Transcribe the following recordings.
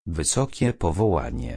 Wysokie powołanie.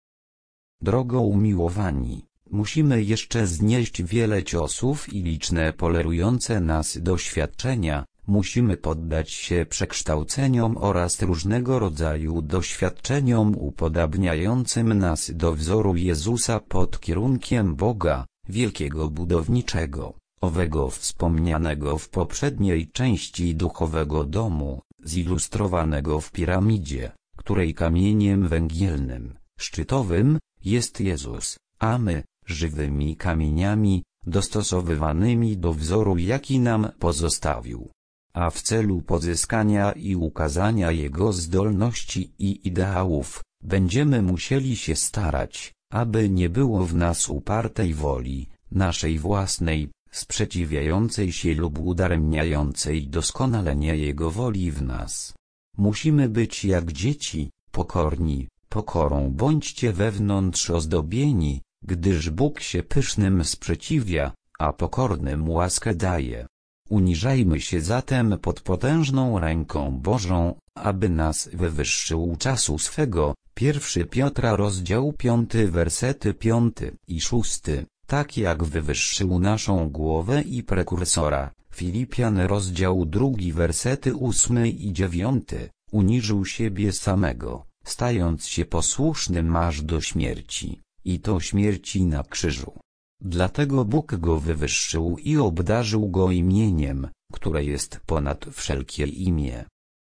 Drogo umiłowani, musimy jeszcze znieść wiele ciosów i liczne polerujące nas doświadczenia, musimy poddać się przekształceniom oraz różnego rodzaju doświadczeniom upodabniającym nas do wzoru Jezusa pod kierunkiem Boga, wielkiego budowniczego, owego wspomnianego w poprzedniej części duchowego domu, zilustrowanego w piramidzie, której kamieniem węgielnym, szczytowym, jest Jezus, a my, żywymi kamieniami, dostosowywanymi do wzoru, jaki nam pozostawił. A w celu pozyskania i ukazania Jego zdolności i ideałów, będziemy musieli się starać, aby nie było w nas upartej woli, naszej własnej, sprzeciwiającej się lub udaremniającej doskonalenia Jego woli w nas. Musimy być jak dzieci, pokorni, pokorą bądźcie wewnątrz ozdobieni, gdyż Bóg się pysznym sprzeciwia, a pokornym łaskę daje. Uniżajmy się zatem pod potężną ręką Bożą, aby nas wywyższył czasu swego. 1 Piotra rozdział 5 wersety 5 i 6, tak jak wywyższył naszą głowę i prekursora. Filipian rozdział 2 wersety 8 i 9, uniżył siebie samego, stając się posłusznym aż do śmierci, i to śmierci na krzyżu. Dlatego Bóg go wywyższył i obdarzył go imieniem, które jest ponad wszelkie imię.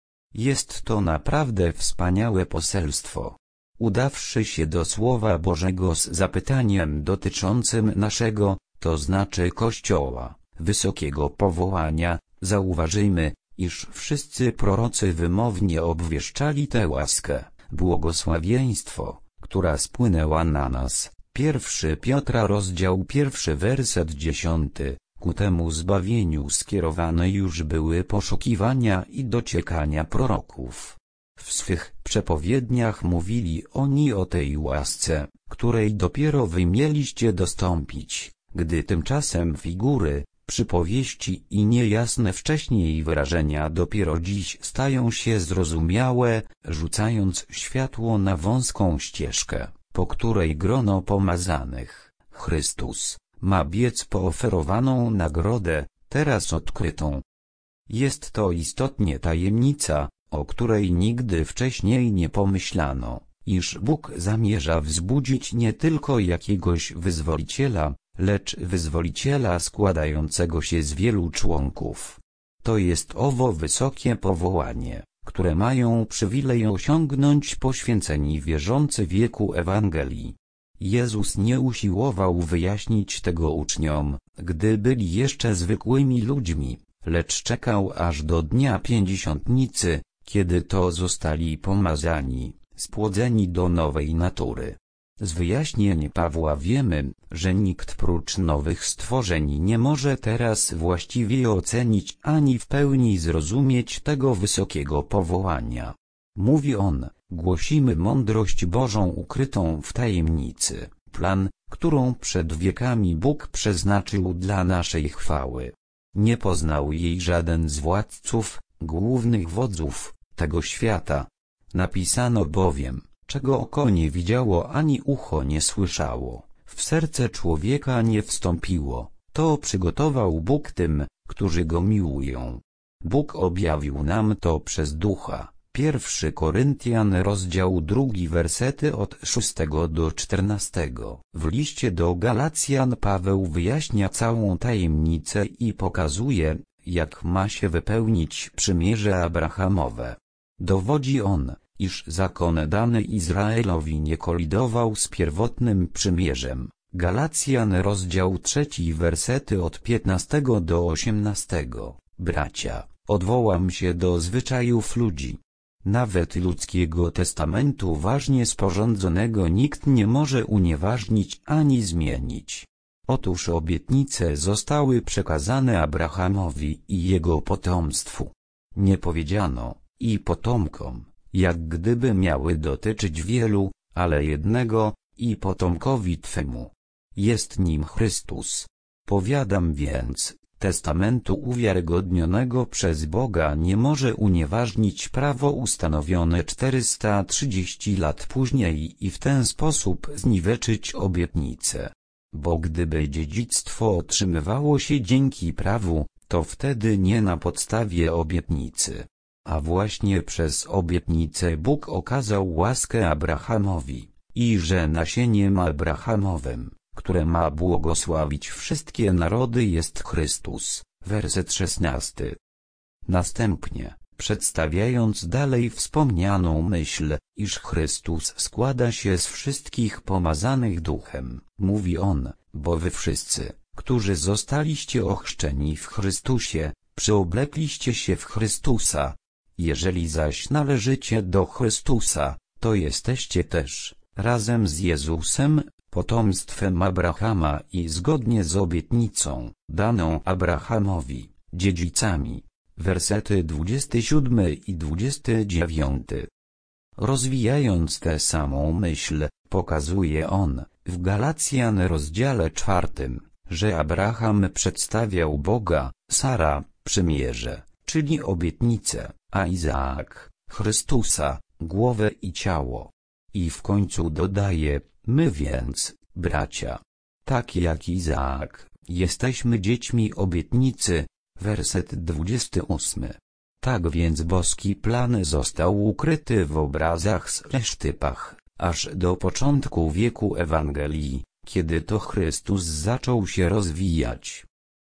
Jest to naprawdę wspaniałe poselstwo. Udawszy się do Słowa Bożego z zapytaniem dotyczącym naszego, to znaczy Kościoła, wysokiego powołania, zauważymy, iż wszyscy prorocy wymownie obwieszczali tę łaskę, błogosławieństwo, która spłynęła na nas. 1 Piotra rozdział 1 werset 10, ku temu zbawieniu skierowane już były poszukiwania i dociekania proroków. W swych przepowiedniach mówili oni o tej łasce, której dopiero wy mieliście dostąpić, gdy tymczasem figury, przypowieści i niejasne wcześniej wyrażenia dopiero dziś stają się zrozumiałe, rzucając światło na wąską ścieżkę, po której grono pomazanych, Chrystus, ma biec po oferowaną nagrodę, teraz odkrytą. Jest to istotnie tajemnica, o której nigdy wcześniej nie pomyślano, iż Bóg zamierza wzbudzić nie tylko jakiegoś wyzwoliciela, lecz wyzwoliciela składającego się z wielu członków. To jest owo wysokie powołanie, które mają przywilej osiągnąć poświęceni wierzący wieku Ewangelii. Jezus nie usiłował wyjaśnić tego uczniom, gdy byli jeszcze zwykłymi ludźmi, lecz czekał aż do dnia pięćdziesiątnicy, kiedy to zostali pomazani, spłodzeni do nowej natury. Z wyjaśnień Pawła wiemy, że nikt prócz nowych stworzeń nie może teraz właściwie ocenić ani w pełni zrozumieć tego wysokiego powołania. Mówi on, głosimy mądrość Bożą ukrytą w tajemnicy, plan, którą przed wiekami Bóg przeznaczył dla naszej chwały. Nie poznał jej żaden z władców, głównych wodzów tego świata. Napisano bowiem, czego oko nie widziało ani ucho nie słyszało, w serce człowieka nie wstąpiło, to przygotował Bóg tym, którzy Go miłują. Bóg objawił nam to przez Ducha. 1 Koryntian rozdział 2 wersety od 6 do 14. W liście do Galacjan Paweł wyjaśnia całą tajemnicę i pokazuje, jak ma się wypełnić przymierze Abrahamowe. Dowodzi on, iż zakon dany Izraelowi nie kolidował z pierwotnym przymierzem. Galacjan rozdział 3 wersety od 15 do 18. Bracia, odwołam się do zwyczajów ludzi. Nawet ludzkiego testamentu ważnie sporządzonego nikt nie może unieważnić ani zmienić. Otóż obietnice zostały przekazane Abrahamowi i jego potomstwu. Nie powiedziano, i potomkom, jak gdyby miały dotyczyć wielu, ale jednego, i potomkowi Twemu. Jest nim Chrystus. Powiadam więc, testamentu uwiarygodnionego przez Boga nie może unieważnić prawo ustanowione 430 lat później i w ten sposób zniweczyć obietnicę. Bo gdyby dziedzictwo otrzymywało się dzięki prawu, to wtedy nie na podstawie obietnicy. A właśnie przez obietnicę Bóg okazał łaskę Abrahamowi, i że nasieniem Abrahamowym, które ma błogosławić wszystkie narody, jest Chrystus. Werset 16. Następnie, przedstawiając dalej wspomnianą myśl, iż Chrystus składa się z wszystkich pomazanych Duchem, mówi on, bo wy wszyscy, którzy zostaliście ochrzczeni w Chrystusie, przyoblekliście się w Chrystusa. Jeżeli zaś należycie do Chrystusa, to jesteście też, razem z Jezusem, potomstwem Abrahama i zgodnie z obietnicą, daną Abrahamowi, dziedzicami. Wersety 27 i 29. Rozwijając tę samą myśl, pokazuje on, w Galacjan rozdziale 4, że Abraham przedstawiał Boga, Sara, przymierze, czyli obietnicę, a Izaak, Chrystusa, głowę i ciało. I w końcu dodaje, my więc, bracia, tak jak Izaak, jesteśmy dziećmi obietnicy. Werset 28. Tak więc boski plan został ukryty w obrazach/sztypach, aż do początku wieku Ewangelii, kiedy to Chrystus zaczął się rozwijać,